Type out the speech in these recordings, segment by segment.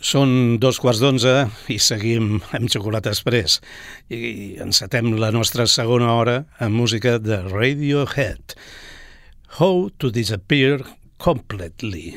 Són 2:15 i seguim amb Xocolata Express i encetem la nostra segona hora amb música de Radiohead. How to Disappear Completely.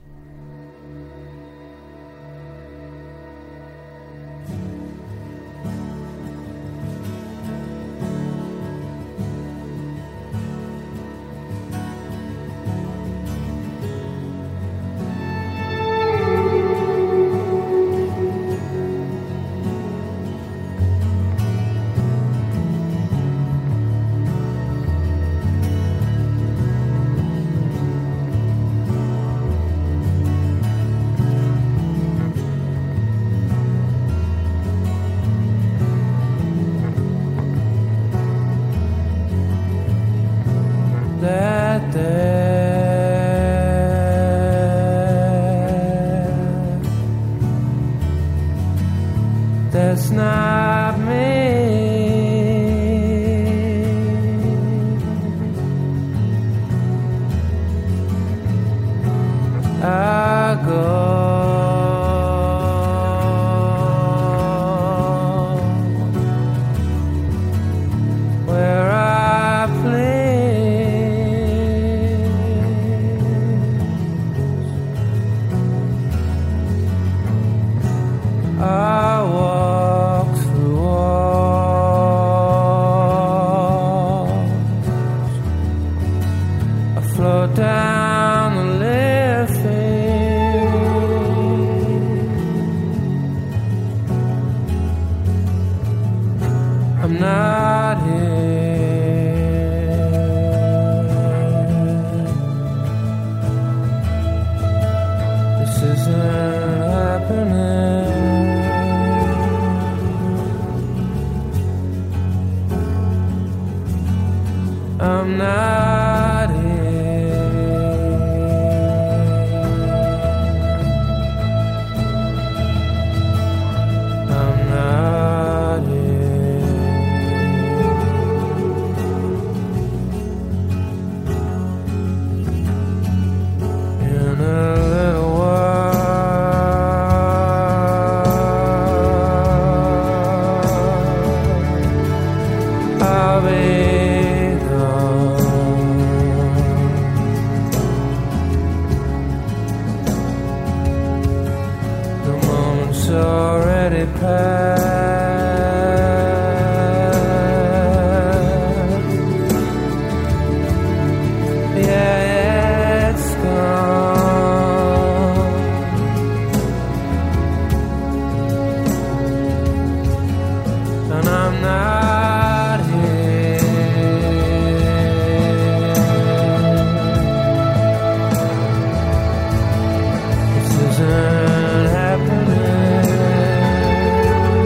That's not me. I go where I please. I walk through walls. I float down the living. I'm not here. This isn't happening. I'm not here. I'm not here. In a little while, I'll be already passed. Yeah, it's gone. And I'm not here. This isn't happening.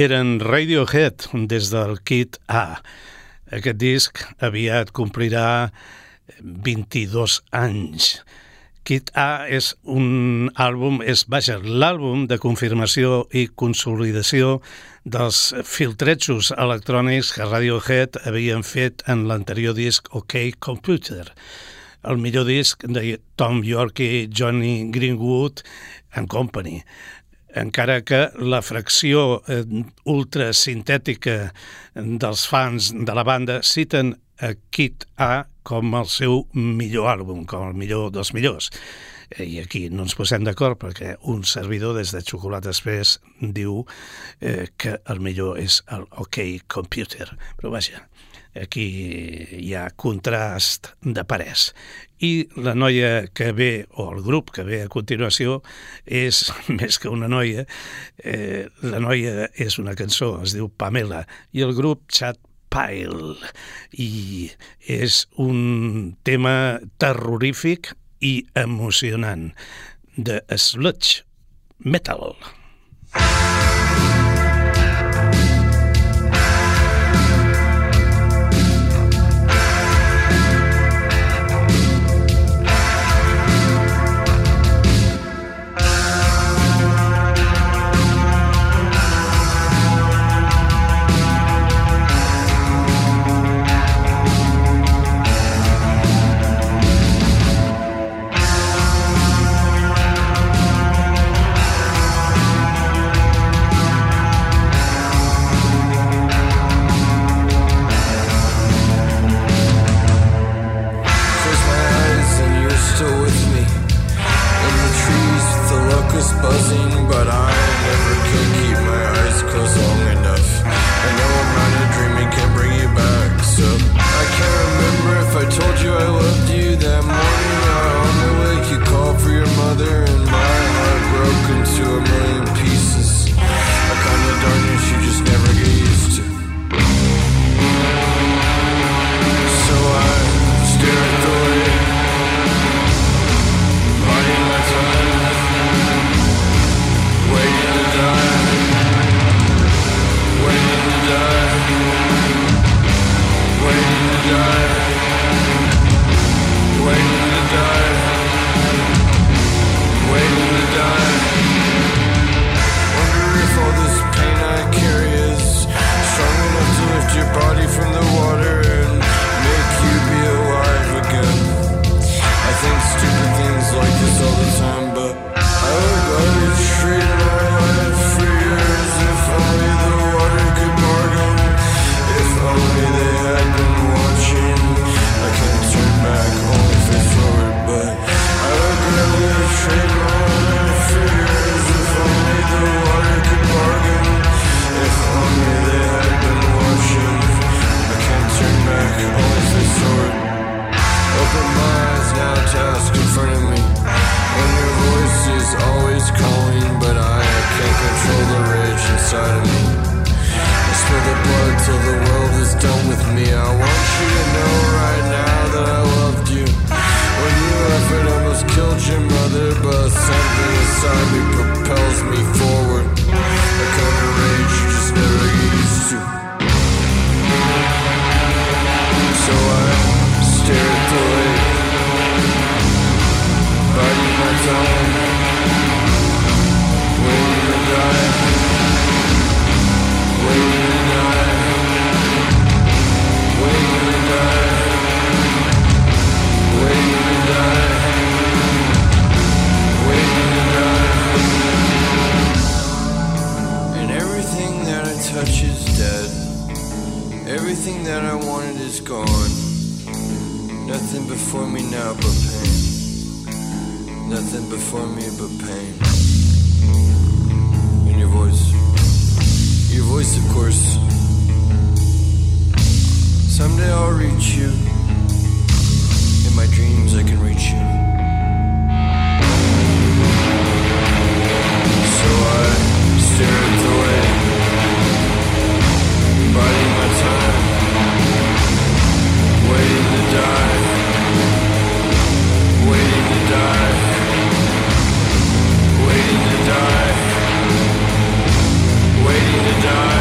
eren Radiohead des del Kid A. Aquest disc aviat complirà 22 anys. Kid A és un àlbum, l'àlbum de confirmació i consolidació dels filtretxos electrònics que Radiohead havien fet en l'anterior disc OK Computer, el millor disc de Tom York i Johnny Greenwood and Company. Encara que la fracció ultrasintètica dels fans de la banda citen a Kid A com el seu millor àlbum, com el millor dels millors. I aquí no ens posem d'acord perquè un servidor des de Chocolate Express diu que el millor és el OK Computer. Però vaja, aquí hi ha contrast de parers. I la noia que ve, o el grup que ve a continuació, és més que una noia. La noia és una cançó, es diu Pamela, i el grup Chad Pile. I és un tema terrorífic i emocionant de sludge metal. Buzzing, but I never could keep my eyes closed long enough. I know a amount of dreaming can bring you back, so I can't remember if I told you I loved you that morning. On the wake you called for your mother, and my heart broke into a million pieces. A kind of darkness you just never get used to. So I stare at the lake, biding my time, waiting to die, waiting to die, waiting to die, waiting to die, waiting to die. Wonder if all this pain I carry is strong enough to lift your body from the water and make you be alive again. I think stupid things like this all the time, but I would rather trade my life for yours. If only the water could bargain, if only they had been watching. I can't turn back, only face forward, but I would rather trade my life for yours. If only the water could bargain, if only they had been watching. I can't turn back, only face forward. Open my eyes now, task in front of me. When your voice is always calling, but I can't control the rage inside of me. I spill the blood till the world is done with me. I want you to know right now that I loved you. When you left, it almost killed your mother, but something inside me propels me forward. A kind of rage you just never get used to. So I stare at the lake, biding my time, waiting to die, waiting to die, waiting to die, waiting to die, waiting to die. And everything that I touch is dead. Everything that I wanted is gone. Nothing before me now but pain. Nothing before me but pain. And your voice of course. Someday I'll reach you. In my dreams I can reach you. So I stare at the lake, biding my time, waiting to die, waiting to die, waiting to die, waiting to die.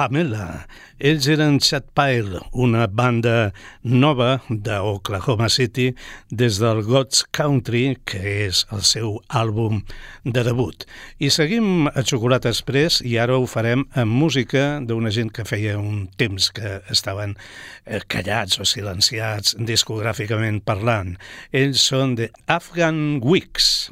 Pamela. Ells eren Chatpile, una banda nova d'Oklahoma City des del God's Country, que és el seu àlbum de debut. I seguim a Xocolata Express i ara ho farem amb música d'una gent que feia un temps que estaven callats o silenciats discogràficament parlant. Ells són The Afghan Wigs.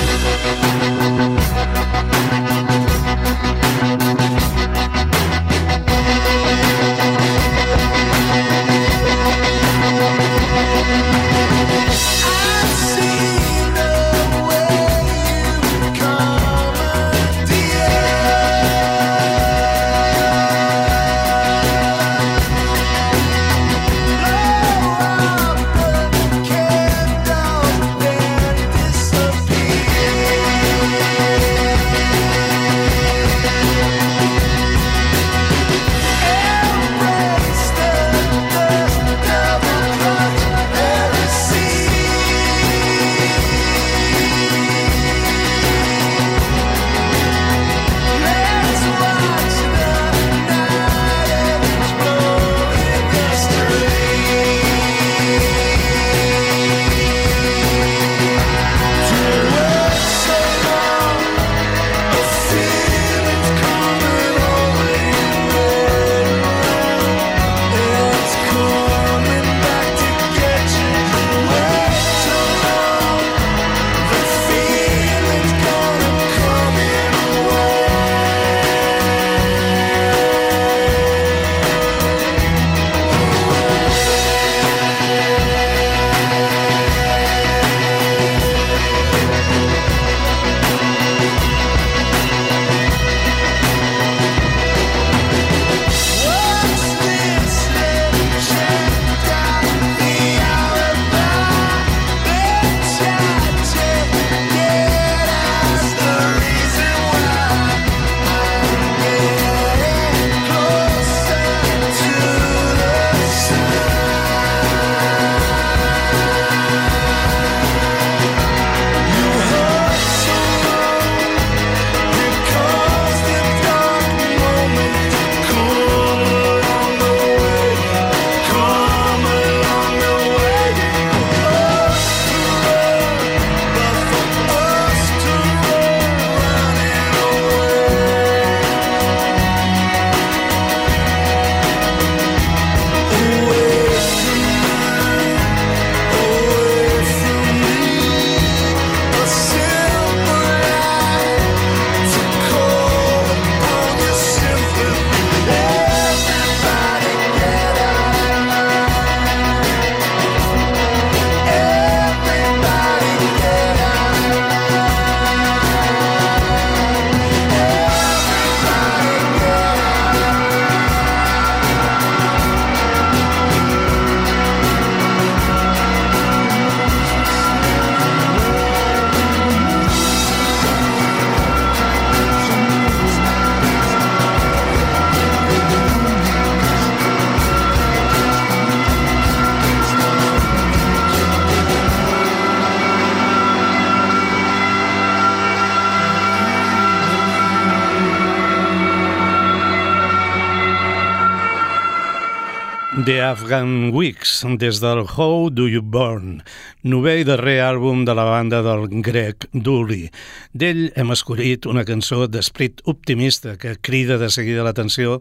The Afghan Wigs, des del How Do You Burn, novè i darrer àlbum de la banda del Greg Dulli. D'ell hem escollit una cançó d'esperit optimista que crida de seguida l'atenció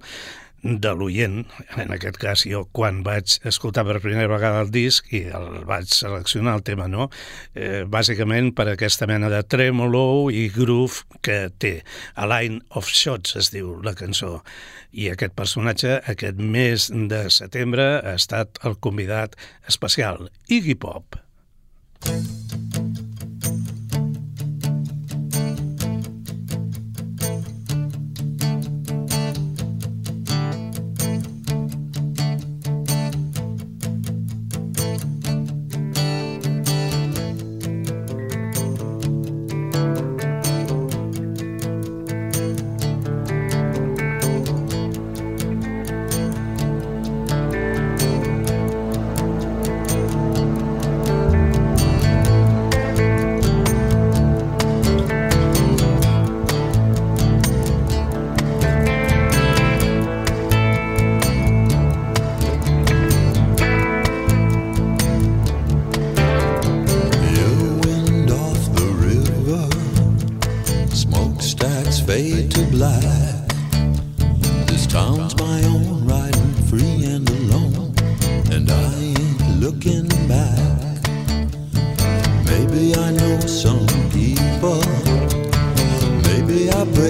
de l'oient. En aquest cas, jo quan vaig escoltar per primera vegada el disc i el vaig seleccionar el tema, no? Bàsicament per aquesta mena de tremolo i groove que té. A Line of Shots es diu la cançó. I aquest personatge, aquest mes de setembre, ha estat el convidat especial, Iggy Pop.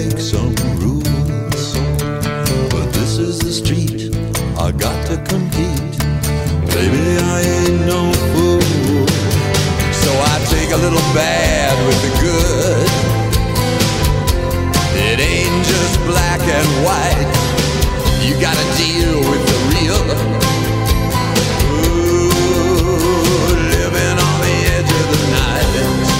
break some rules, but this is the street, I got to compete. Baby, I ain't no fool, so I take a little bad with the good. It ain't just black and white, you gotta deal with the real. Ooh, living on the edge of the night.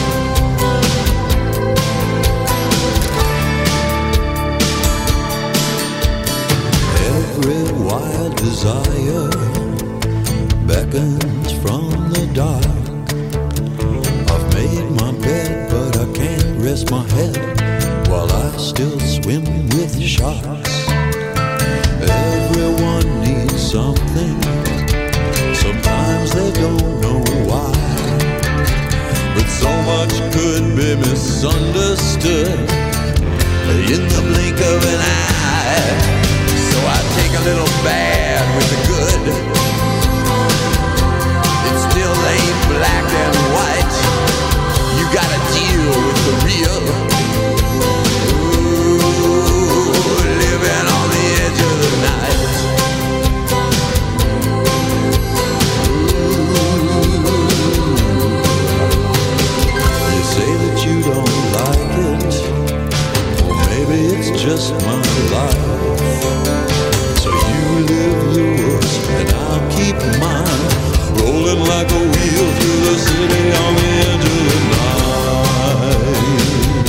Every wild desire beckons from the dark. I've made my bed, but I can't rest my head while I still swim with sharks. Everyone needs something, sometimes they don't know why, but so much could be misunderstood in the blink of an eye. So I take a little bad with the good. It still ain't black and white, you gotta deal with the real. Ooh, living on the edge of the night. You say that you don't like it, or maybe it's just my life. So you live yours and I'll keep mine, rolling like a wheel through the city on the edge of the night.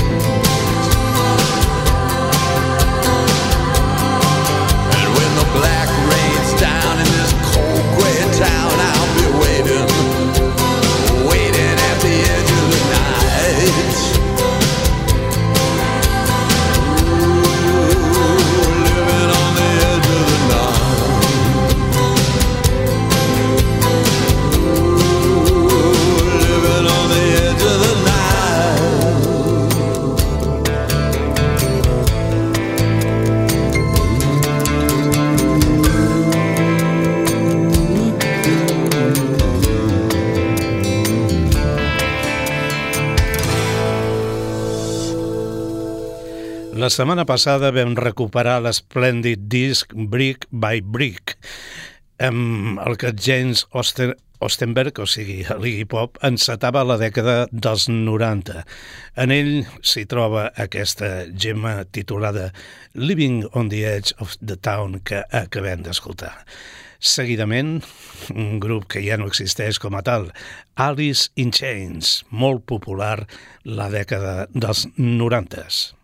And when the black rains down in this cold gray town, I'll be waiting, waiting at the edge of the night. Ooh, living on the edge of the night. Ooh, living on the edge of the night. La setmana passada vam recuperar l'esplèndid disc Brick by Brick, amb el que James Ostenberg, o sigui, l'Iggy Pop, encetava la dècada dels 90. En ell s'hi troba aquesta gemma titulada Living on the Edge of the Town que acabem d'escoltar. Seguidament, un grup que ja no existeix com a tal, Alice in Chains, molt popular la dècada dels 90s.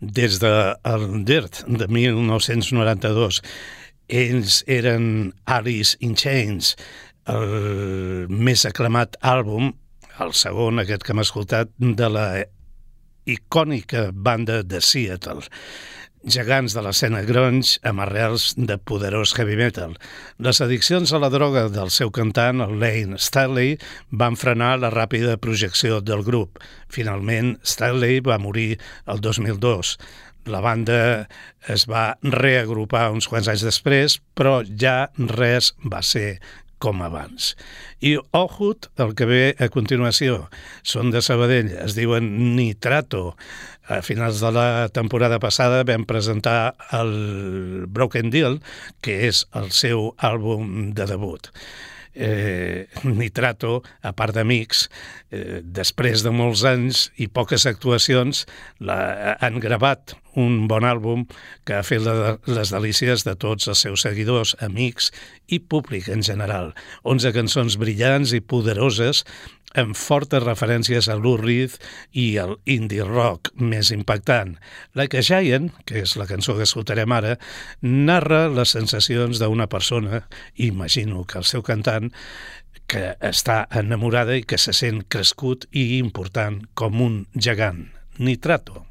des de el Dirt de 1992. Ells eren Alice in Chains, el més aclamat àlbum, el segon, aquest que hem escoltat, de la icònica banda de Seattle. Gegants de l'escena grunge amb arrels de poderós heavy metal. Les addiccions a la droga del seu cantant, el Layne Staley, van frenar la ràpida projecció del grup. Finalment, Staley va morir el 2002. La banda es va reagrupar uns quants anys després, però ja res va ser com abans. I Ohut, el que ve a continuació, són de Sabadell, es diuen Nitrato. A finals de la temporada passada vam presentar el Broken Deal, que és el seu àlbum de debut. Nitrato, a part d'amics, després de molts anys i poques actuacions, han gravat un bon àlbum que ha fet les delícies de tots els seus seguidors, amics i públic en general. 11 cançons brillants i poderoses amb fortes referències a Lou Reed i al indie rock més impactant. Like a Giant, que és la cançó que escoltarem ara, narra les sensacions d'una persona, imagino que el seu cantant, que està enamorada i que se sent crescut i important com un gegant. Nitrato.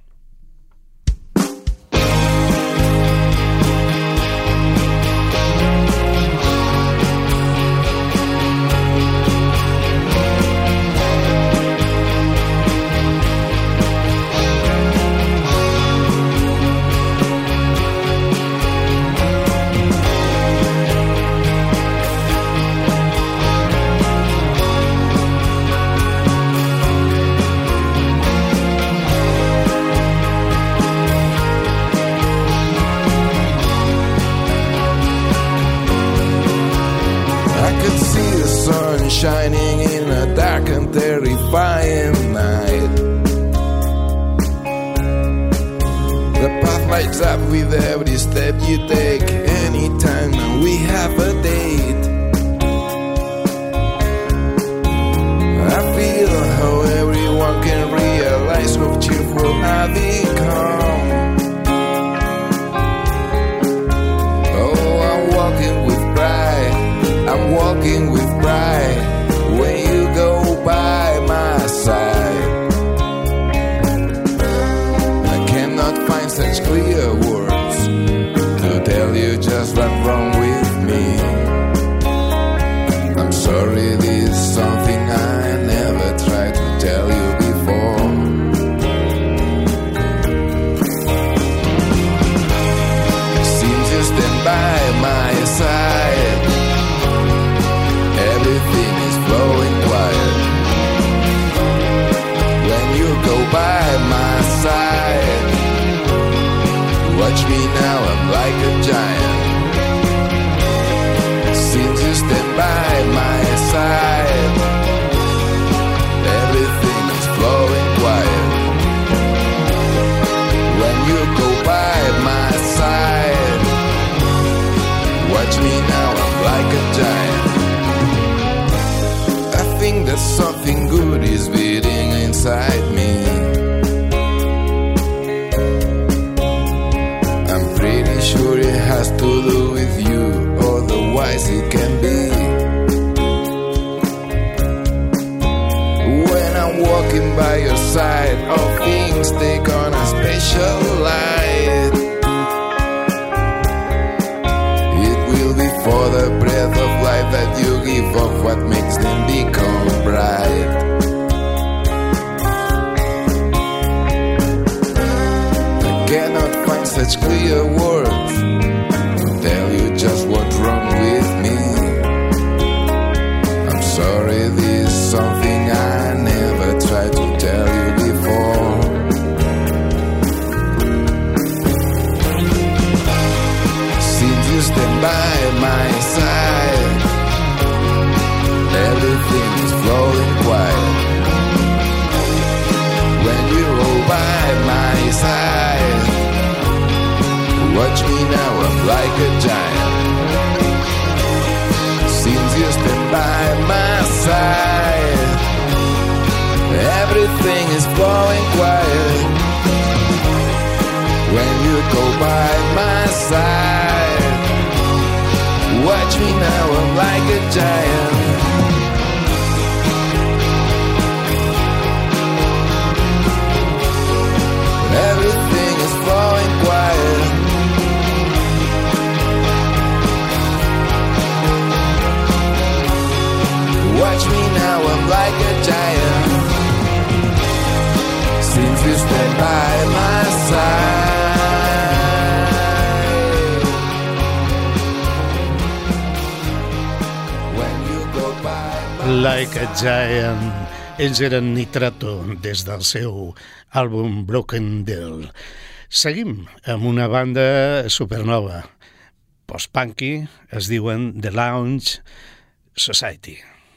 Shining in a dark and terrifying night. The path lights up with every step you take. Anytime we have a date, I feel how everyone can realize how cheerful I become. Oh, I'm walking with pride. I'm walking with pride. When you go by my side, I cannot find such clear words to tell you just what's wrong with me. I'm sorry, this is something I never tried to tell you before. Seems you stand by my side. Everything is flowing quiet. When you go by my side, watch me now, I'm like a giant. Since you stand by my side, everything is flowing quiet. When you go by my side, watch me now, I'm like a giant. I think that something good is beating inside me. I'm pretty sure it has to do with you, otherwise it can be. When I'm walking by your side, all things take on a special light. It will be for the breath of life that you give off what makes them become bright. I cannot find such clear words to tell you just what's wrong with me. I'm sorry, this is something I never tried to tell you before. Since you stand by my side, everything is flowing quiet. When you roll by my side, watch me now, I'm like a giant. Since you stand by my side, everything is flowing quiet. go by my side. Watch me now, I'm like a giant. Everything is falling quiet. Watch me now, I'm like a giant. Since you stand by my side. When you go by my Like a Giant. Ells eren Nitrato des del seu àlbum Broken Deal. Seguim amb una banda supernova, post-punky, es diuen The Lounge Society.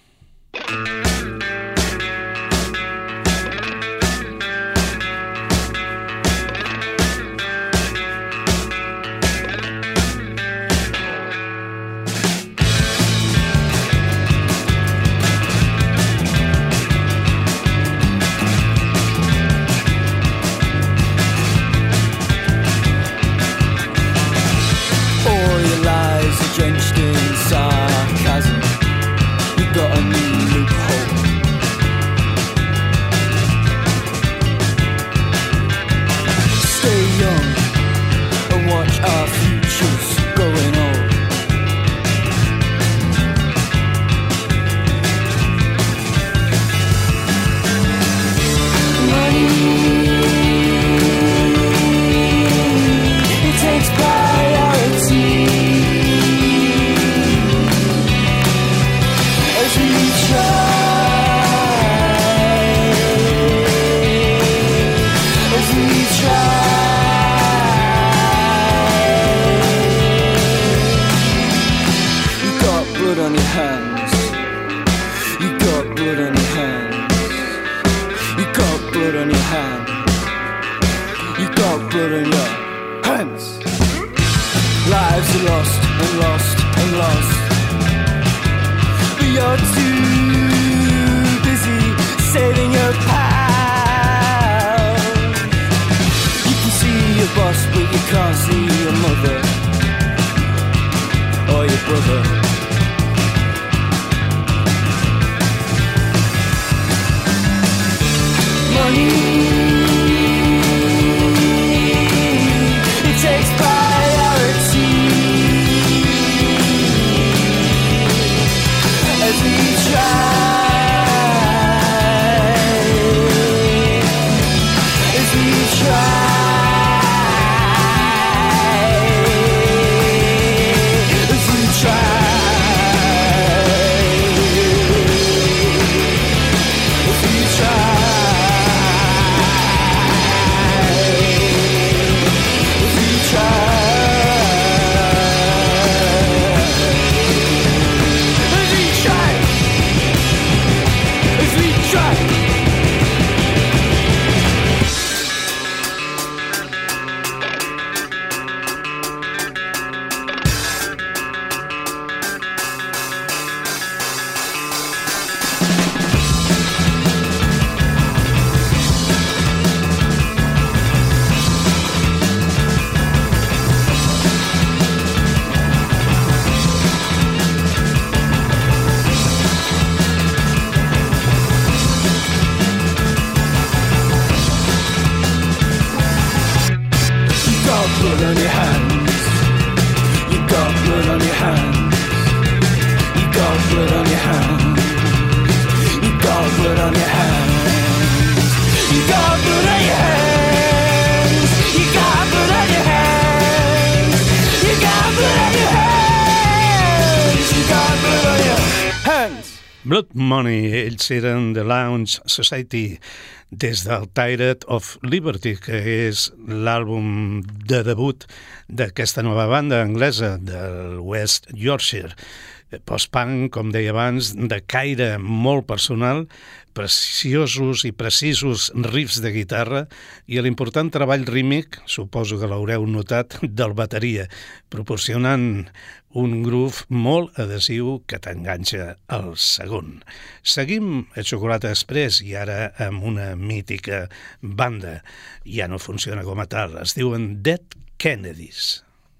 Drenched in sarcasm, you got a new loophole. Stay young and watch our futures going old. Money, it takes priority. Lives are lost and lost and lost, but you're too busy saving your pal. You can see your boss, but you can't see your mother or your brother. Money, it takes priority. As we Blood Money, ells eren The Lounge Society des del Tired of Liberty, que és l'àlbum de debut d'aquesta nova banda anglesa del West Yorkshire. Post-punk, com deia abans, de caire molt personal, preciosos i precisos riffs de guitarra i l'important treball rítmic, suposo que l'haureu notat, del bateria, proporcionant un groove molt adhesiu que t'enganxa al segon. Seguim a Xocolata Express i ara amb una mítica banda. Ja no funciona com a tal, es diuen Dead Kennedys.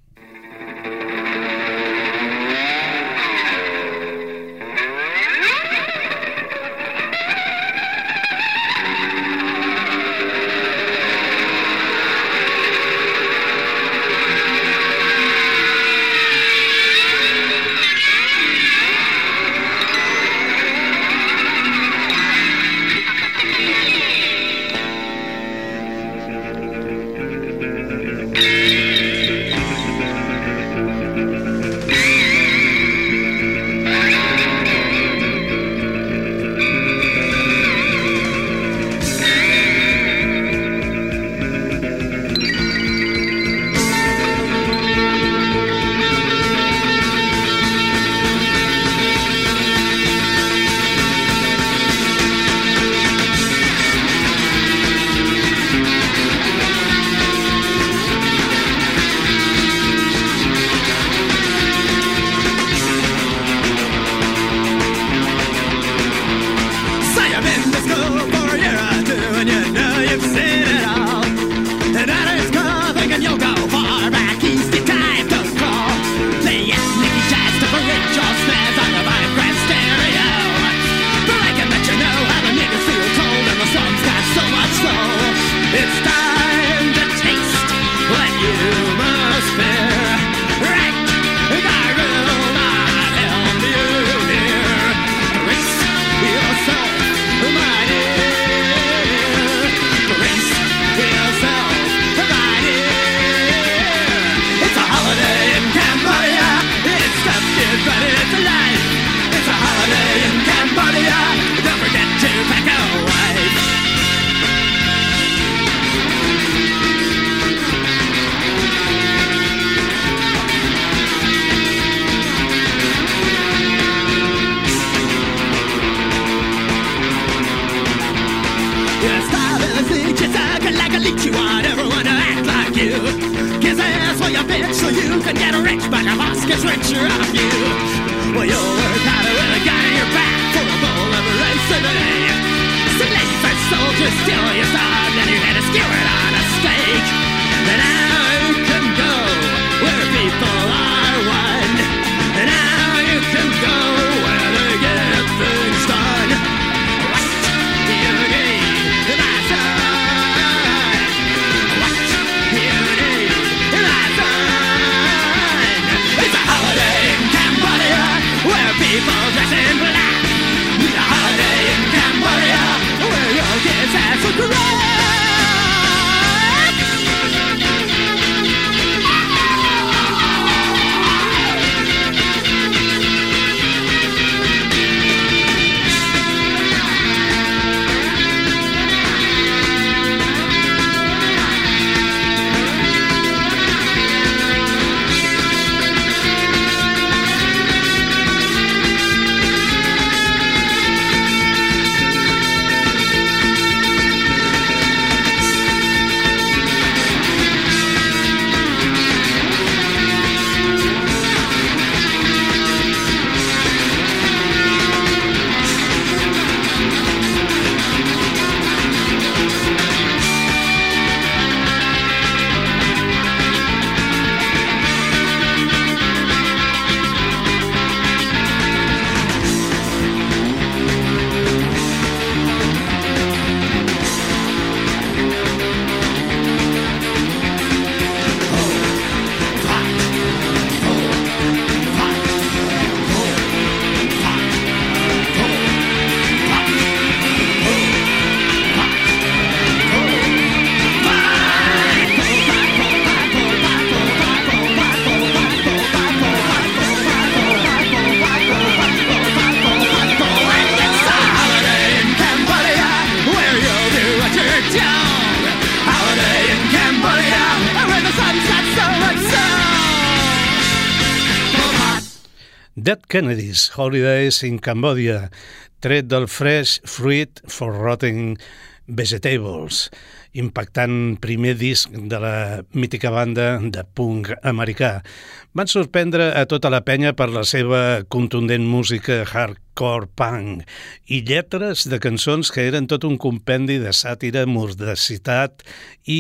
Dead Kennedys, Holidays in Cambodia, tret del Fresh Fruit for Rotting Vegetables, impactant primer disc de la mítica banda de punk americà. Van sorprendre a tota la penya per la seva contundent música hardcore punk i lletres de cançons que eren tot un compendi de sàtira, mordacitat i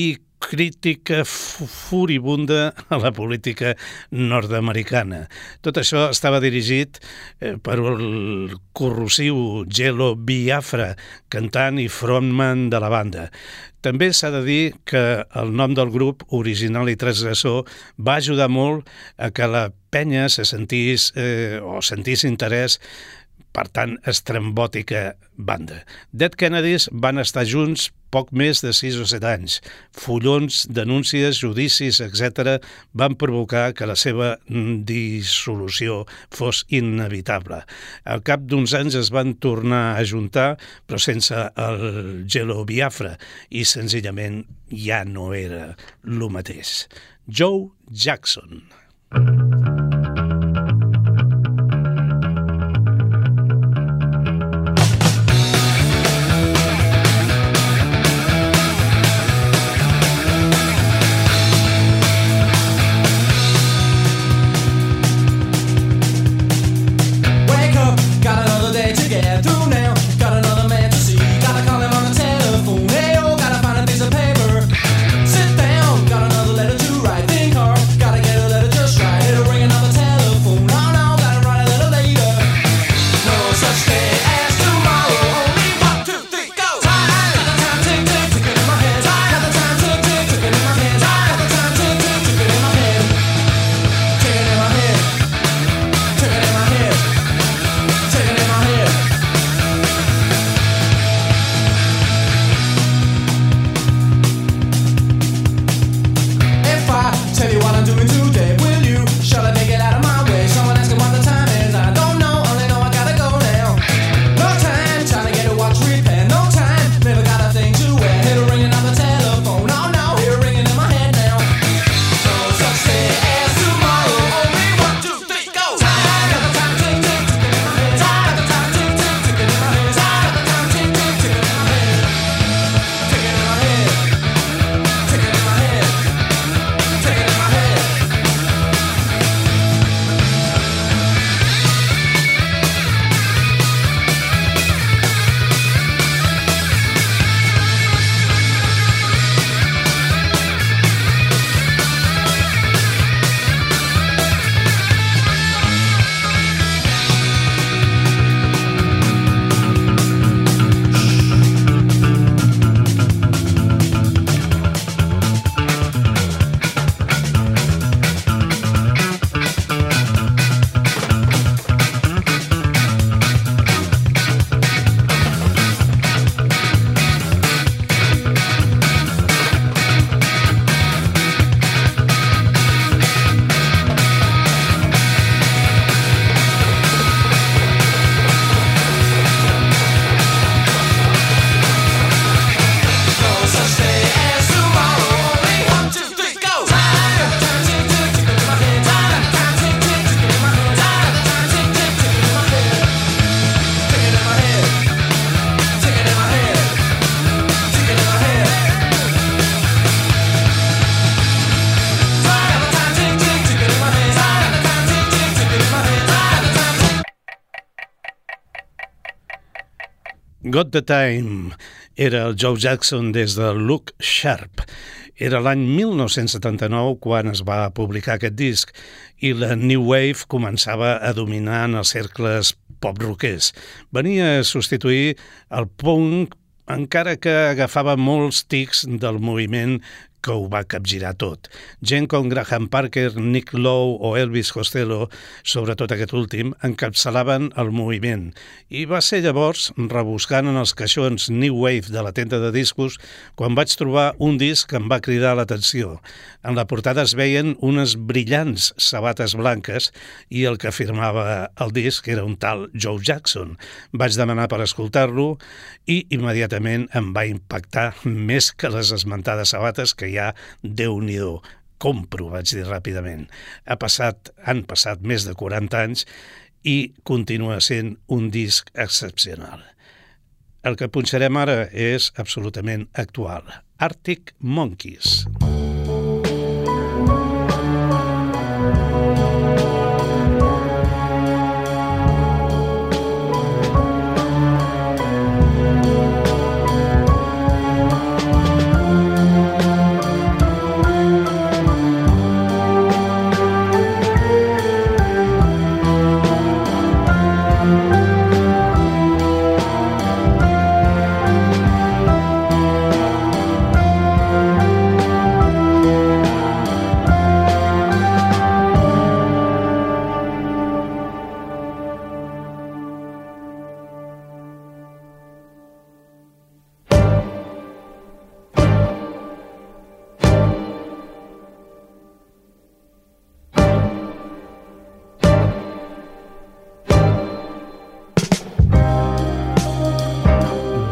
crítica furibunda a la política nord-americana. Tot això estava dirigit per el corrosiu Jello Biafra, cantant i frontman de la banda. També s'ha de dir que el nom del grup, Original i Transgressor, va ajudar molt a que la penya se sentís interès per tant estrambòtica banda. Dead Kennedys van estar junts poc més de 6 o 7 anys. Follons, denúncies, judicis, etc. van provocar que la seva dissolució fos inevitable. Al cap d'uns anys es van tornar a ajuntar, però sense el Jello Biafra, i senzillament ja no era el mateix. Joe Jackson. Got the Time era el Joe Jackson des de Look Sharp. Era l'any 1979 quan es va publicar aquest disc i la New Wave començava a dominar en els cercles pop-rockers. Venia a substituir el punk, encara que agafava molts tics del moviment que ho va capgirar tot. Gent com Graham Parker, Nick Lowe o Elvis Costello, sobretot aquest últim, encapçalaven el moviment. I va ser llavors, rebuscant en els caixons New Wave de la tenda de discos, quan vaig trobar un disc que em va cridar l'atenció. En la portada es veien unes brillants sabates blanques i el que firmava el disc era un tal Joe Jackson. Vaig demanar per escoltar-lo i immediatament em va impactar més que les esmentades sabates que ja, Déu-n'hi-do, compro, vaig dir ràpidament. Han passat més de 40 anys i continua sent un disc excepcional. El que punxarem ara és absolutament actual. Arctic Monkeys.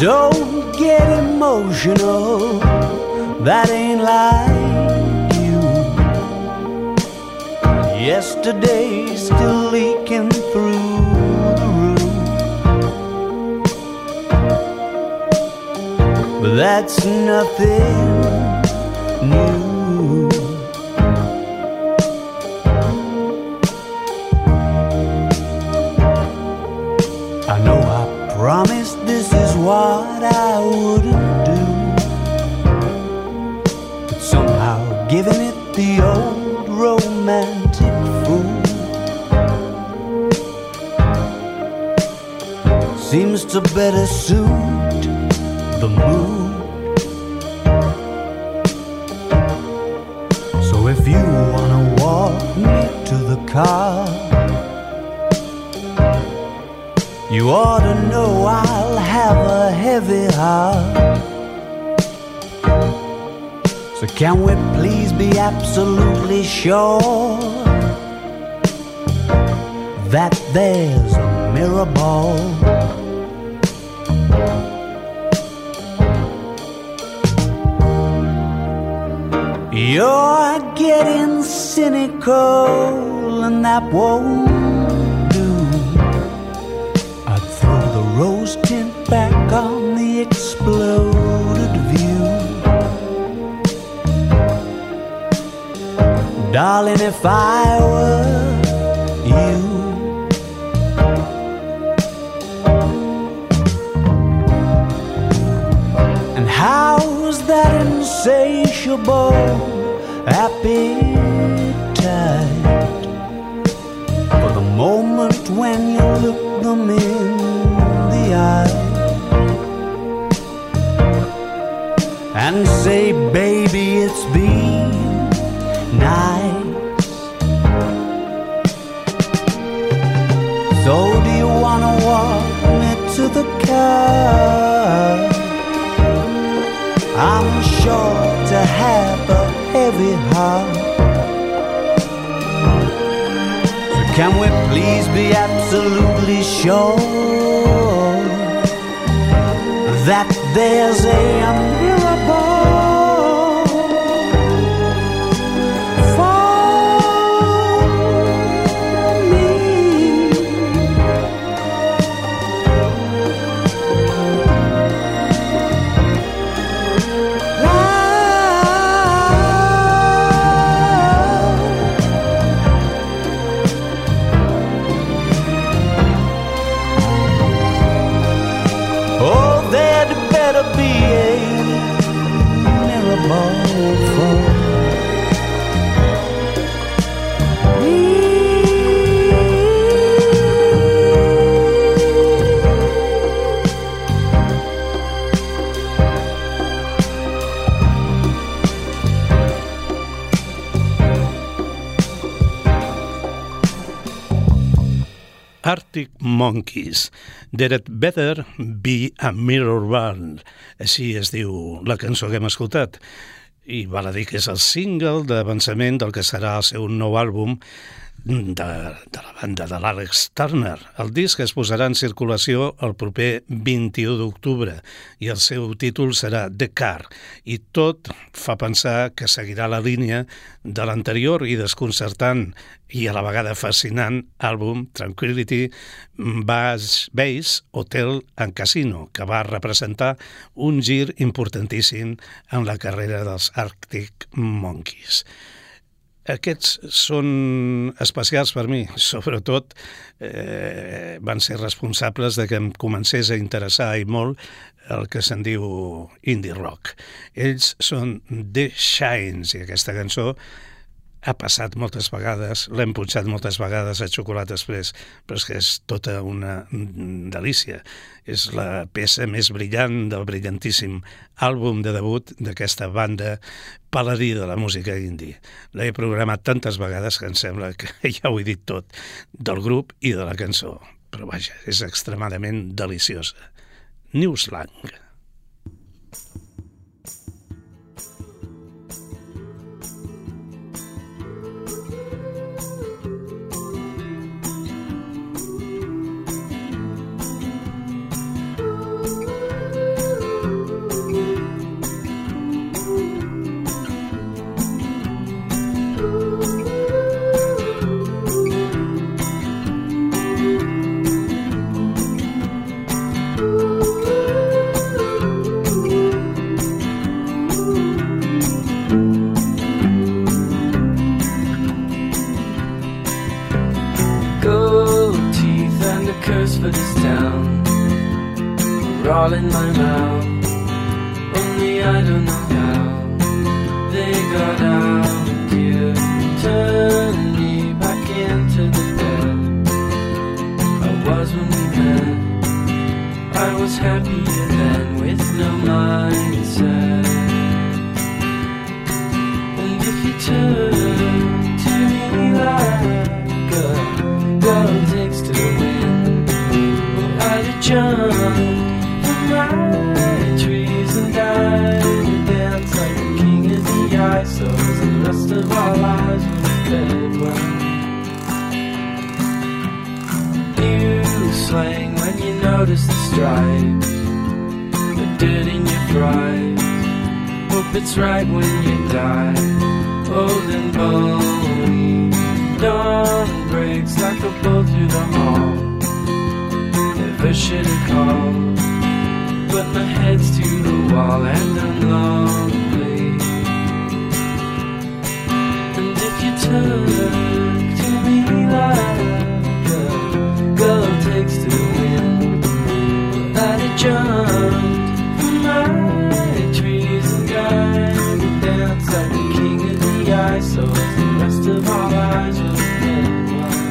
Don't get emotional, that ain't like you. Yesterday's still leaking through the roof, but that's nothing new. I know I promised this is what I wouldn't do, but somehow giving it the old romantic fool seems to better suit the mood. So if you wanna walk me to the car, you ought to know I'll have a heavy heart. So can we please be absolutely sure that there's a mirror ball? You're getting cynical and that won't do. I'd throw the rose tint back on the exploded view. Darling, if I were you, and how's that insatiable appetite for the moment when you look them in the eye and say, baby, it's been nice. So do you wanna walk me to the car? I'm sure to have a heavy heart. So can we please be absolutely sure that there's a mirror ball for me? Oh, there'd better be a mirror ball for me. Arctic Monkeys, There'd Better Be a Mirror Ball, així es diu la cançó que hem escoltat, i val a dir que és el single d'avançament del que serà el seu nou àlbum de la banda de l'Alex Turner. El disc es posarà en circulació el proper 21 d'octubre i el seu títol serà The Car, i tot fa pensar que seguirà la línia de l'anterior i desconcertant i a la vegada fascinant àlbum Tranquility Base Hotel and Casino, que va representar un gir importantíssim en la carrera dels Arctic Monkeys. Aquests són especials per mi, sobretot van ser responsables de que em comencés a interessar i molt el que se'n diu indie rock. Ells són The Shines i aquesta cançó ha passat moltes vegades, l'hem punxat moltes vegades a Xocolata Express, però és que és tota una delícia. És la peça més brillant del brillantíssim àlbum de debut d'aquesta banda paladí de la música indie. L'he programat tantes vegades que em sembla que ja ho he dit tot del grup i de la cançó, però vaja, és extremadament deliciosa. New Slang. for this town are all in my mouth. Only I don't know how they got out. You turned me back into the bed I was when we met. I was happier then with no mindset. And if you turn to me like a girl takes to the wind, well, I'd have jumped from my trees and died to dance like a king of the ice. So the rest of our lives were dead well. You slang when you notice the stripes, the dirt in your fries. Hope it's right when you die, old and bony. Dawn breaks like a bolt through the hall. Never should have called, but my head's to the wall and I'm lonely. And if you turn to me like a girl takes to the wind, well, I'd have jumped from my trees and died to dance like the king of the ice. So as the rest of our lives will spend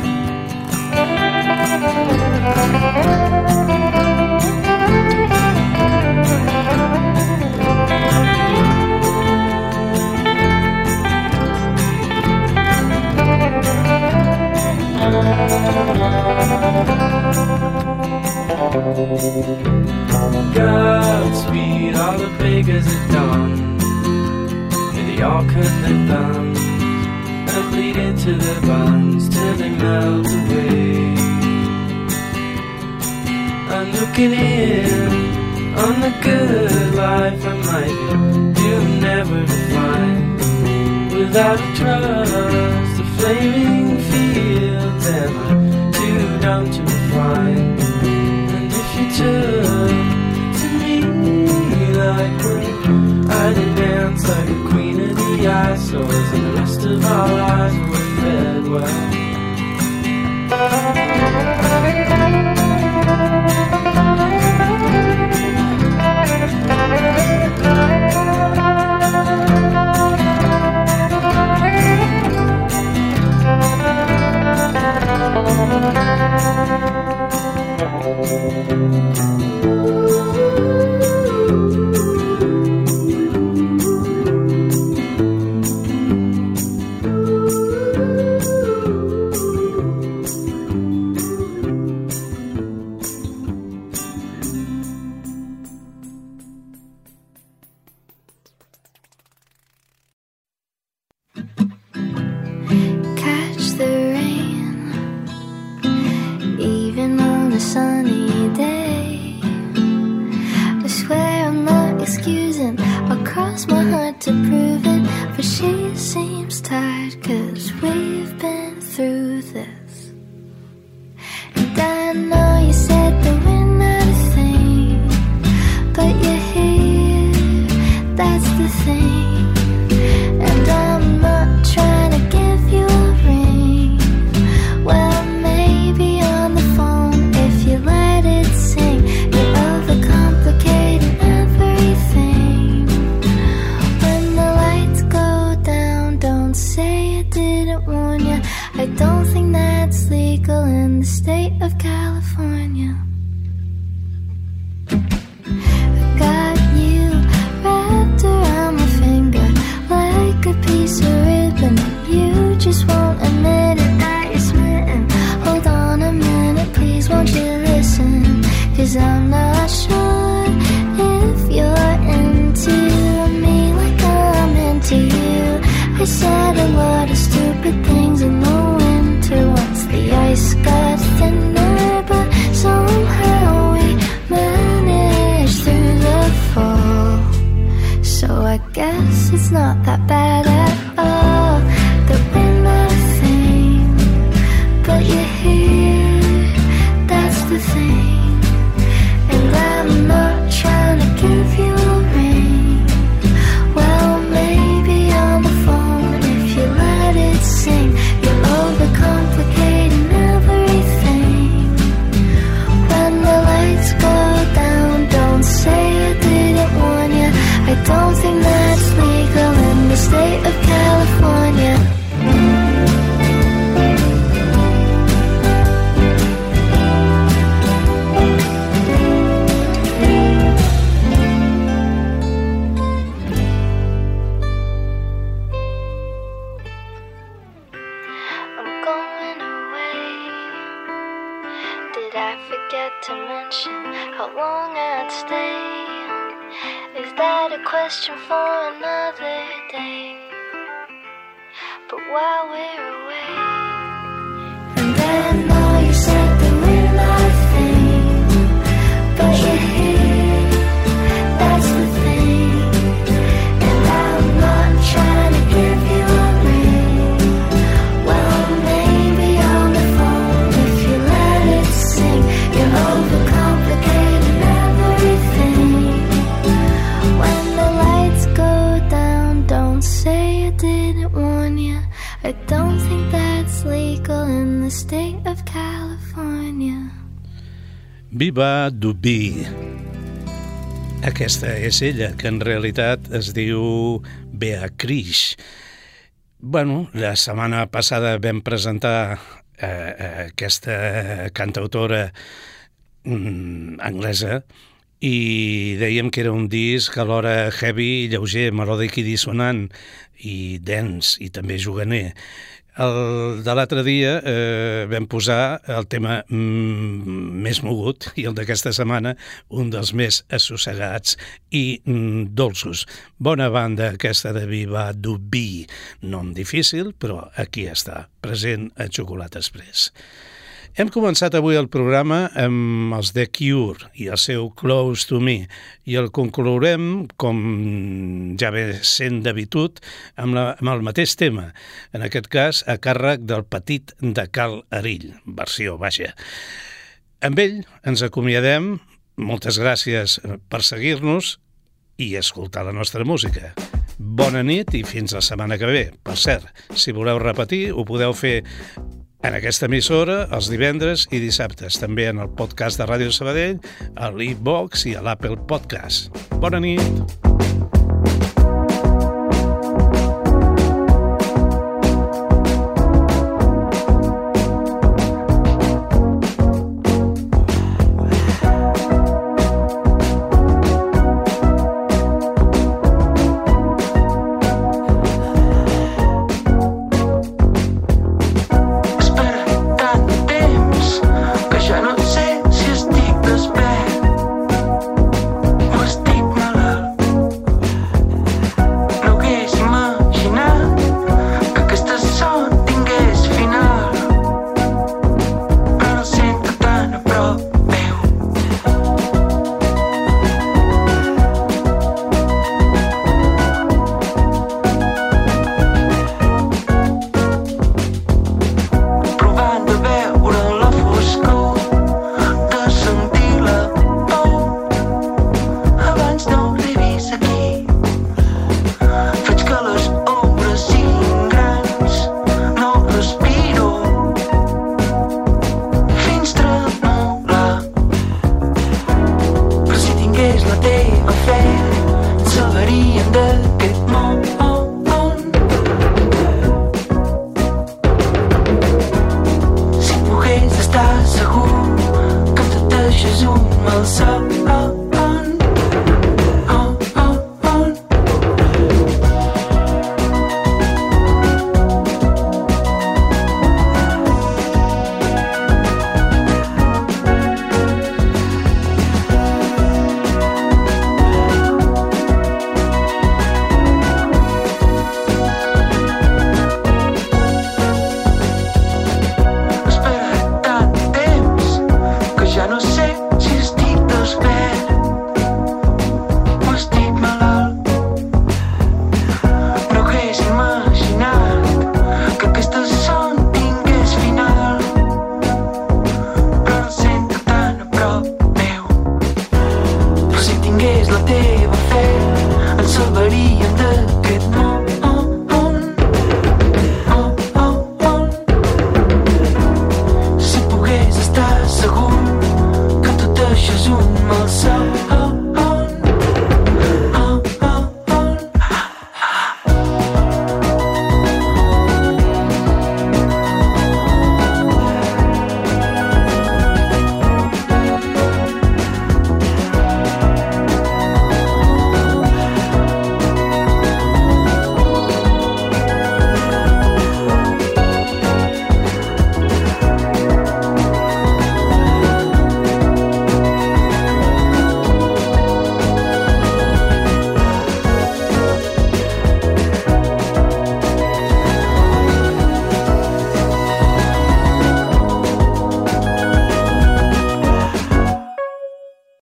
Godspeed, all the beggars at dawn. Yeah, they all cut their thumbs and bleed into their buns till they melt away. I'm looking in on the good life I might do never to find. Without trust, the flaming fields and I'm too dumb to refine. And if you turn to me like when I did dance like a queen of the ice, so as the rest of our lives were fed well. I said a lot of stupid things in the winter once the ice got thinner. Did I forget to mention how long I'd stay? Is that a question for another day? But while we're away, and I know you said that we're nothing, but you're here, that's the thing. And I'm not trying to give you a ring. Well, maybe on the phone if you let it sing. You're overcomplicating everything. When the lights go down, don't say I didn't warn you. I don't think that's legal in the state of California. Viva Dubí. Aquesta és ella, que en realitat es diu Beatrice. Bueno, la setmana passada vam presentar aquesta cantautora anglesa i dèiem que era un disc alhora heavy, lleuger, melòdic i dissonant, i dens, i també juganer. El de l'altre dia vam posar el tema més mogut i el d'aquesta setmana un dels més assossegats i dolços. Bona banda aquesta de Viva Dubí. Nom difícil, però aquí està, present a Xocolata Express. Hem començat avui el programa amb els The Cure i el seu Close to Me i el conclourem, com ja ve sent d'habitud, amb el mateix tema, en aquest cas a càrrec del Petit de Cal Arill, versió baixa. Amb ell ens acomiadem, moltes gràcies per seguir-nos i escoltar la nostra música. Bona nit i fins la setmana que ve. Per cert, si voleu repetir, ho podeu fer en aquesta emissora els divendres i dissabtes, també en el podcast de Ràdio Sabadell, a l'e-box i a l'Apple Podcast. Bona nit! segur que em deixes un malson.